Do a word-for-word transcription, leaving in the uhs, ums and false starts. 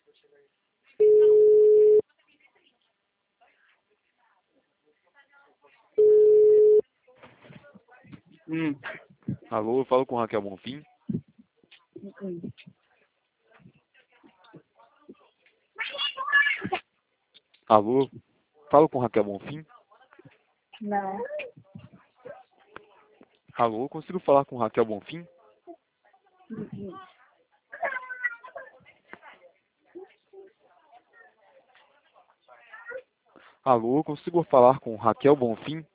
Hum. Alô, eu falo com Raquel Bonfim. Hum. Alô, falo com Raquel Bonfim. Não. Alô, consigo falar com Raquel Bonfim? Hum. Alô, consigo falar com Raquel Bonfim?